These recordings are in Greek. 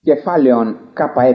Κεφάλαιον ΚΕ.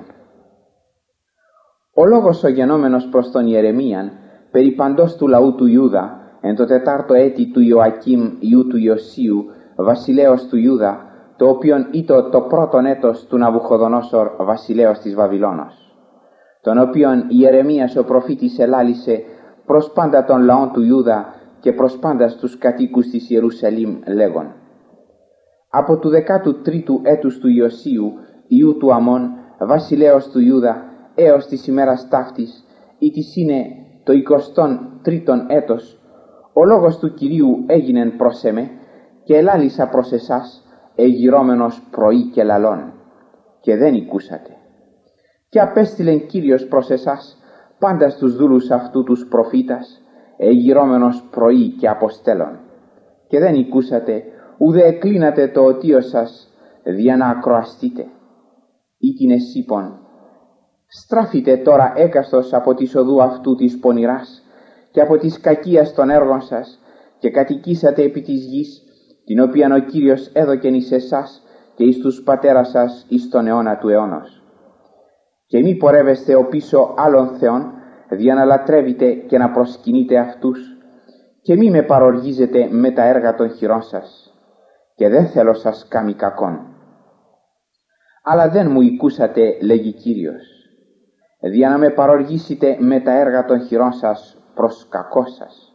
Ο λόγος ο γενόμενος προς τον Ιερεμίαν περί παντός του λαού του Ιούδα εν το 4ο έτη του Ιωακήμ ιού του Ιωσίου βασιλέως του Ιούδα, το οποίον ήτο το πρώτον έτος του Ναβουχοδονόσορ βασιλέως της Βαβυλώνος, τον οποίον Ιερεμίας ο προφήτης ελάλησε προς πάντα των λαών του Ιούδα και προς πάντα στους κατοίκους της Ιερουσαλήμ λέγον: από του 13ου έτους του Ιωσίου ιού του Αμών βασιλέως του Ιούδα έως της ημέρας ταύτης, ή της είναι το 23ο έτος, ο λόγος του Κυρίου έγινεν προς εμέ και ελάλησα προς εσάς εγυρώμενος πρωί και λαλών, και δεν οικούσατε. Και απέστειλεν Κύριος προς εσάς πάντα στους δούλους αυτού τους προφήτας εγυρώμενος πρωί και αποστέλων, και δεν οικούσατε, ουδέ εκλίνατε το οτίο σας δια να ακροαστείτε. Ήτινε σύπον, στράφητε τώρα έκαστος από της οδού αυτού της πονηράς και από της κακίας των έργων σας, και κατοικήσατε επί της γης, την οποίαν ο Κύριος έδωκεν εις εσάς και εις τους πατέρας σας εις τον αιώνα του αιώνος. Και μη πορεύεστε οπίσω άλλων θεών, δια να λατρεύετε και να προσκυνείτε αυτούς, και μη με παροργίζετε με τα έργα των χειρών σας, και δεν θέλω σας κάμει κακόν. Αλλά δεν μου οικούσατε, λέγει Κύριος, δια να με παροργήσετε με τα έργα των χειρών σας προς κακό σας.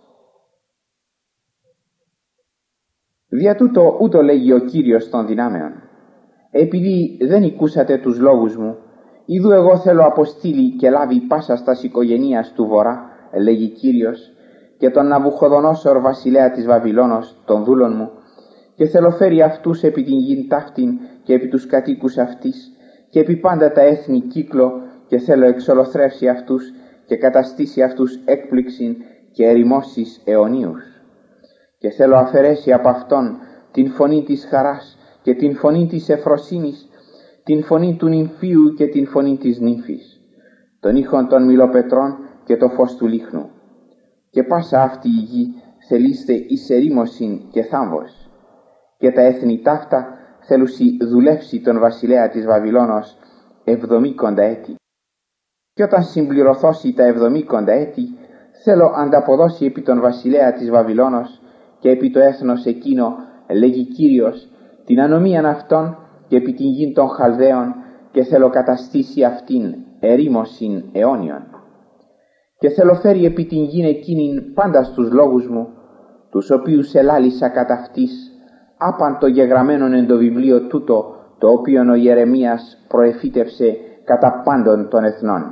Δια τούτο ούτω λέγει ο Κύριος των δυνάμεων: επειδή δεν οικούσατε τους λόγους μου, ιδού εγώ θέλω αποστείλει και λάβει πάσα στας οικογενείας του Βορρά, λέγει Κύριος, και τον Ναβουχοδονόσορ βασιλέα της Βαβυλώνος, των δούλων μου, και θέλω φέρει αυτούς επί την γην ταύτην και επί τους κατοίκους αυτής και επί πάντα τα έθνη κύκλο, και θέλω εξολοθρεύσει αυτούς και καταστήσει αυτούς έκπληξην και ερημώσεις αιωνίους. Και θέλω αφαιρέσει από αυτόν την φωνή της χαράς και την φωνή της ευφροσύνης, την φωνή του νυμφίου και την φωνή της νύμφης, τον ήχον των μιλοπετρών και το φως του λίχνου. Και πάσα αυτή η γη θελείστε εις ερήμωσιν και θάμβος, και τα έθνη ταύτα θέλουσι δουλεύσει τον βασιλέα της Βαβυλώνος 70 έτη. Και όταν συμπληρωθώσει τα 70 έτη, θέλω ανταποδώσει επί τον βασιλέα της Βαβυλώνος και επί το έθνος εκείνο, λέγει Κύριος, την ανομίαν αυτών και επί την γην των Χαλδαίων, και θέλω καταστήσει αυτήν ερήμωσιν αιώνιον. Και θέλω φέρει επί την γην εκείνην πάντα στους λόγους μου, τους οποίους ελάλησα κατά αυτής, άπαντο γεγραμμένον εν το βιβλίο τούτο, το οποίον ο Ιερεμίας προεφήτευσε κατά πάντων των εθνών.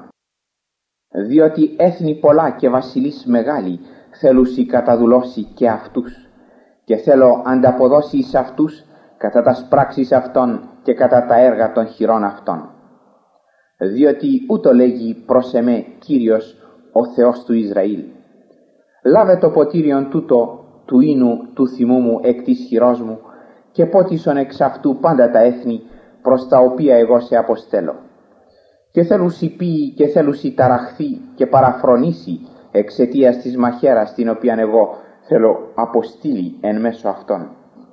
Διότι έθνη πολλά και βασιλείς μεγάλοι θέλουσι καταδουλώσει και αυτούς, και θέλω ανταποδώσει εις αυτούς κατά τας πράξεις αυτών και κατά τα έργα των χειρών αυτών. Διότι ούτω λέγει προς εμέ Κύριος ο Θεός του Ισραήλ: λάβε το ποτήριον τούτο του ίνου του θυμού μου εκ της χειρός μου, και πότισον εξ αυτού πάντα τα έθνη προς τα οποία εγώ σε αποστέλω. Και θέλουσι πει και θέλουσι ταραχθεί και παραφρονήσει εξαιτίας της μαχαίρας την οποία εγώ θέλω αποστείλει εν μέσω αυτών.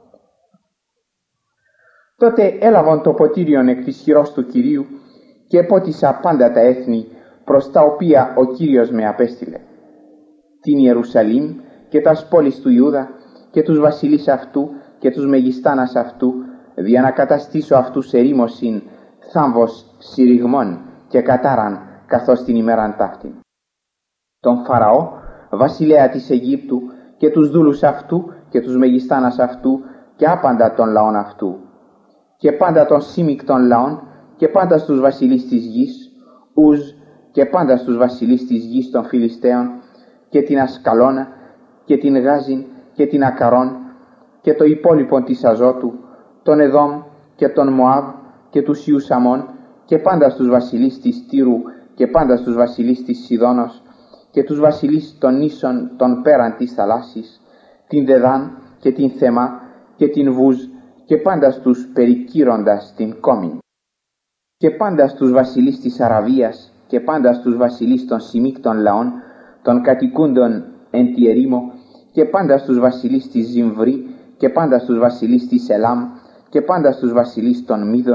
Τότε έλαβαν το ποτήριον εκ της χειρός του Κυρίου και πότισα πάντα τα έθνη προς τα οποία ο Κύριος με απέστειλε, την Ιερουσαλήμ και τας πόλεις του Ιούδα και τους βασιλείς αυτού και τους μεγιστάνας αυτού, δια να καταστήσω αυτούς ερήμωσιν θάμβος συρριγμών και κατάραν καθώς την ημέραν ταύτην. Τον Φαραώ, βασιλέα της Αιγύπτου, και τους δούλους αυτού και τους μεγιστάνας αυτού και άπαντα των λαών αυτού, και πάντα των σύμικτων λαών και πάντα στους βασιλείς της γης, Ουζ, και πάντα στους βασιλείς της γης των Φιλιστέων, και την Ασκαλώνα και την Γάζιν και την Ακαρών και το υπόλοιπον της Αζώτου, τον Εδόμ και τον Μωάβ και τους Ιους Αμών, και πάντα στους βασιλείς της Τύρου και πάντα στους βασιλείς της Σιδώνος και τους βασιλείς των νήσων των πέραν της θαλάσσης, την Δεδάν και την Θεμά και την Βούζ, και πάντα στους περικύροντας την Κόμην, και πάντα στους βασιλείς της Αραβίας και πάντα στους βασιλείς των συμμίκτων λαών, των κατοικούντων εν τη ερήμο, και πάντα στους βασιλείς της Ζυμβρή και πάντα στους βασιλείς της Ελάμ και πάντα στους βασιλείς των Μίδων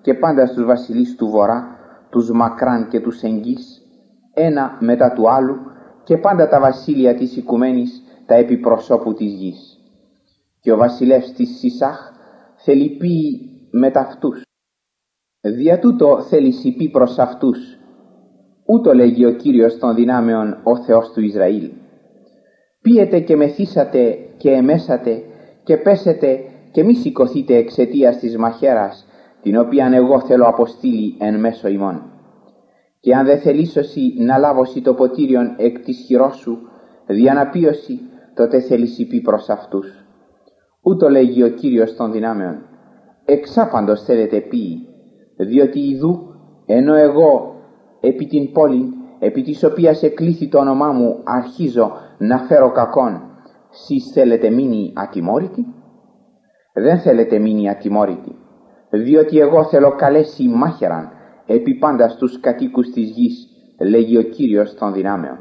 και πάντα στους βασιλείς του Βορρά, τους μακράν και τους εγγύς, ένα μετά του άλλου, και πάντα τα βασίλεια της οικουμένης τα επιπροσώπου της γης. Και ο βασιλεύς της Σισάχ θελυπεί μετ' αυτούς. Δια τούτο θελησιπεί προς αυτούς. Ούτω λέγει ο Κύριος των δυνάμεων, ο Θεός του Ισραήλ. Πίετε και μεθύσατε και εμέσατε και πέσετε και μη σηκωθείτε εξαιτίας της μαχαίρας, την οποίαν εγώ θέλω αποστείλει εν μέσω ημών. Και αν δεν θελήσωσι να λάβωσι το ποτήριον εκ της χειρός σου, διαναπίωση, τότε θελησιπεί προς αυτούς. Ούτω λέγει ο Κύριος των δυνάμεων. Εξάπαντος θέλετε ποιοι, διότι ιδού, ενώ εγώ επί την πόλη, επί της οποίας εκλήθη το όνομά μου, αρχίζω να φέρω κακόν, σεις θέλετε μείνει ατιμόρυτοι? Δεν θέλετε μείνει ατιμόρυτοι, διότι εγώ θέλω καλέσει μάχαιραν επί πάντα στους κατοίκους της γης, λέγει ο Κύριος των δυνάμεων.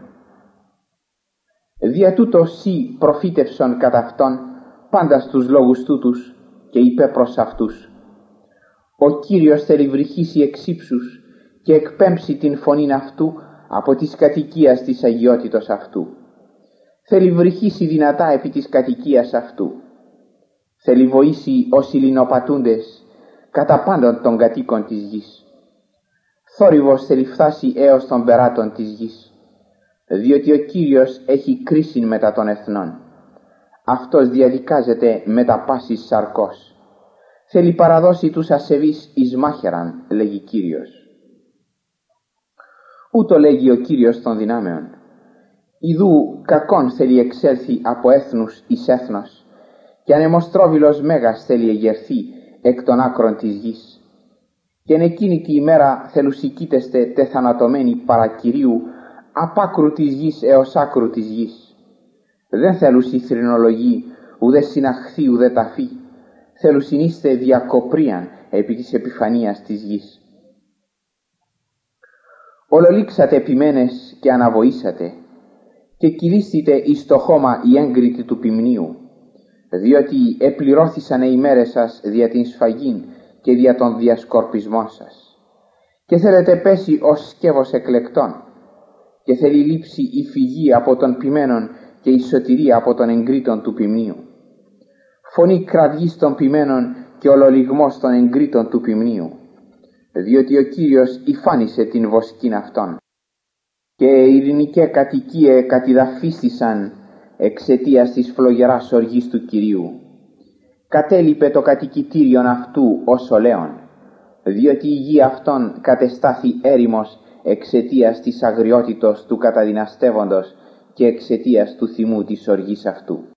Δια τούτο σοι προφήτευσον κατά αυτόν πάντα στους λόγους τούτους και είπε προς αυτούς. Ο Κύριος θέλει βρυχήσει εξ ύψους και εκπέμψει την φωνήν αυτού από της κατοικίας της αγιότητος αυτού. Θέλει βρυχήσει δυνατά επί της κατοικίας αυτού. Θέλει βοήσει όσοι λινοπατούντες κατά πάντων των κατοίκων της γης. Θόρυβος θέλει φτάσει έως των περάτων της γης, διότι ο Κύριος έχει κρίσιν μετά των εθνών. Αυτός διαδικάζεται μετά πάσης σαρκός. Θέλει παραδώσει τους ασεβείς εις μάχαιραν, λέγει Κύριος. Ούτω λέγει ο Κύριος των δυνάμεων. Ιδού κακόν θέλει εξέλθει από έθνους εις έθνος, και ανεμοστρόβιλος μέγας θέλει εγερθεί εκ των άκρων της γης. Και εν εκείνη τη ημέρα θελουσικήτεστε τεθανατωμένοι παρά Κυρίου, απ' άκρου της γης έως άκρου της γης. Δεν θέλουσι θρηνολογή, ουδέ συναχθεί ουδέ ταφή. Θέλουσιν είστε διακοπρίαν επί της επιφανείας της γης. Ολολήξατε επιμένες και αναβοήσατε, και κυλίστητε εις το χώμα οι έγκριτοι του ποιμνίου, διότι επληρώθησαν οι μέρες σας δια την σφαγήν και δια τον διασκορπισμό σας. Και θέλετε πέσει ως σκεύος εκλεκτών, και θέλει λείψει η φυγή από τον ποιμένον και η σωτηρία από τον εγκρίτων του ποιμνίου. Φωνή κραυγής των ποιμένων και ολολιγμός των εγκρίτων του ποιμνίου, διότι ο Κύριος υφάνισε την βοσκήν αυτών. Και ειρηνικέ κατοικίε κατηδαφίστησαν εξαιτίας της φλογεράς οργής του Κυρίου. Κατέλειπε το κατοικητήριον αυτού ως ολέον, διότι η γη αυτών κατεστάθη έρημος εξαιτίας της αγριότητος του καταδυναστεύοντος και εξαιτίας του θυμού της οργής αυτού.